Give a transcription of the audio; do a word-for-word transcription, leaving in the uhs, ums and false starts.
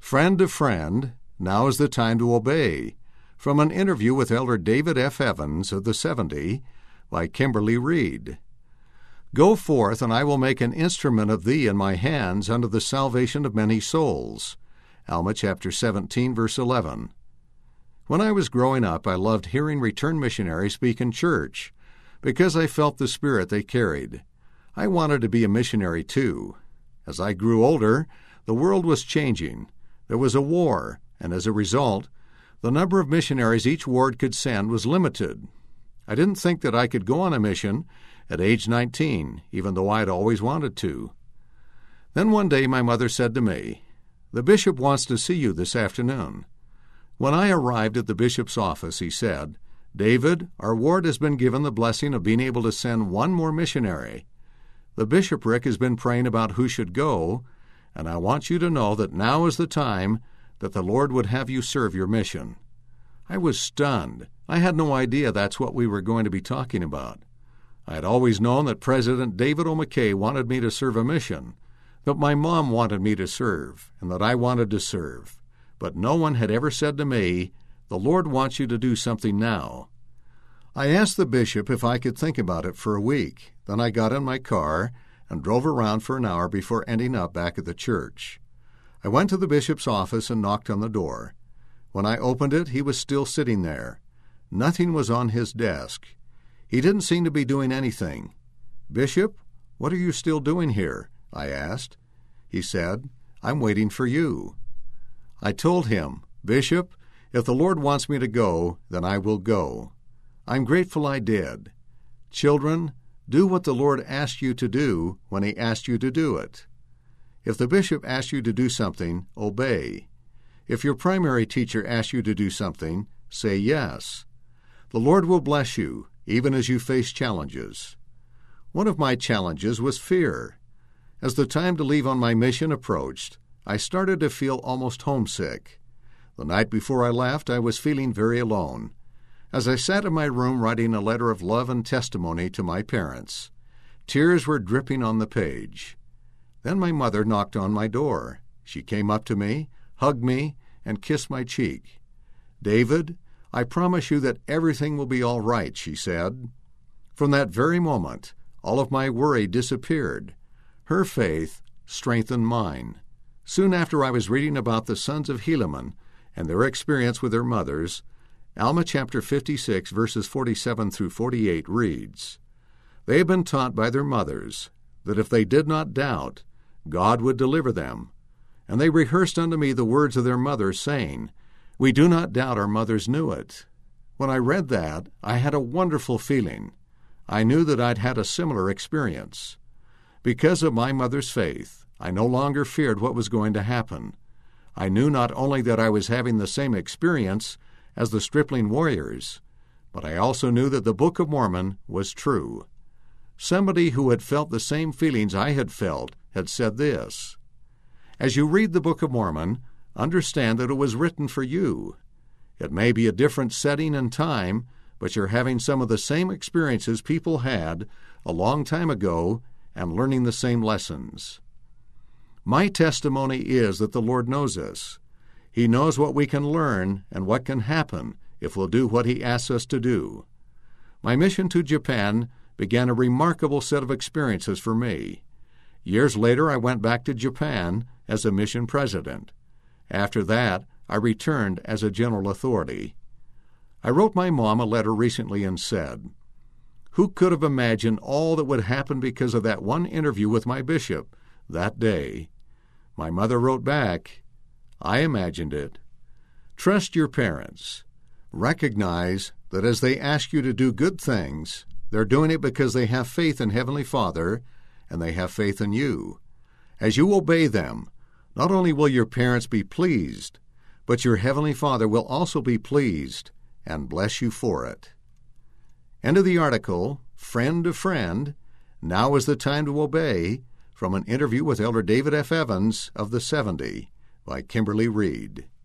Friend to Friend, Now is the Time to Obey, from an interview with Elder David F. Evans of the seventy by Kimberly Reed. Go forth, and I will make an instrument of thee in my hands unto the salvation of many souls. Alma chapter seventeen, verse eleven. When I was growing up, I loved hearing returned missionaries speak in church, because I felt the spirit they carried. I wanted to be a missionary too. As I grew older, the world was changing. There was a war, and as a result, the number of missionaries each ward could send was limited. I didn't think that I could go on a mission at age nineteen, even though I had always wanted to. Then one day my mother said to me, "The bishop wants to see you this afternoon." When I arrived at the bishop's office, he said, "David, our ward has been given the blessing of being able to send one more missionary. The bishopric has been praying about who should go, and I want you to know that now is the time that the Lord would have you serve your mission." I was stunned. I had no idea that's what we were going to be talking about. I had always known that President David O. McKay wanted me to serve a mission, that my mom wanted me to serve, and that I wanted to serve. But no one had ever said to me, "The Lord wants you to do something now." I asked the bishop if I could think about it for a week. Then I got in my car and drove around for an hour before ending up back at the church. I went to the bishop's office and knocked on the door. When I opened it, he was still sitting there. Nothing was on his desk. He didn't seem to be doing anything. "Bishop, what are you still doing here?" I asked. He said, "I'm waiting for you." I told him, "Bishop, if the Lord wants me to go, then I will go." I'm grateful I did. Children, do what the Lord asked you to do when He asked you to do it. If the bishop asked you to do something, obey. If your primary teacher asked you to do something, say yes. The Lord will bless you, even as you face challenges. One of my challenges was fear. As the time to leave on my mission approached, I started to feel almost homesick. The night before I left, I was feeling very alone. As I sat in my room writing a letter of love and testimony to my parents, tears were dripping on the page. Then my mother knocked on my door. She came up to me, hugged me, and kissed my cheek. "David, I promise you that everything will be all right," she said. From that very moment, all of my worry disappeared. Her faith strengthened mine. Soon after I was reading about the sons of Helaman and their experience with their mothers, Alma chapter fifty-six, verses forty-seven through forty-eight reads, "They had been taught by their mothers that if they did not doubt, God would deliver them. And they rehearsed unto me the words of their mothers, saying, We do not doubt our mothers knew it." When I read that, I had a wonderful feeling. I knew that I'd had a similar experience. Because of my mother's faith, I no longer feared what was going to happen. I knew not only that I was having the same experience as the stripling warriors, but I also knew that the Book of Mormon was true. Somebody who had felt the same feelings I had felt had said this, "As you read the Book of Mormon, understand that it was written for you. It may be a different setting and time, but you're having some of the same experiences people had a long time ago and learning the same lessons." My testimony is that the Lord knows us. He knows what we can learn and what can happen if we'll do what He asks us to do. My mission to Japan began a remarkable set of experiences for me. Years later, I went back to Japan as a mission president. After that, I returned as a general authority. I wrote my mom a letter recently and said, "Who could have imagined all that would happen because of that one interview with my bishop that day?" My mother wrote back, "I imagined it." Trust your parents. Recognize that as they ask you to do good things, they're doing it because they have faith in Heavenly Father and they have faith in you. As you obey them, not only will your parents be pleased, but your Heavenly Father will also be pleased and bless you for it. End of the article, Friend to Friend, Now is the Time to Obey, from an interview with Elder David F. Evans of the seventy by Kimberly Reed.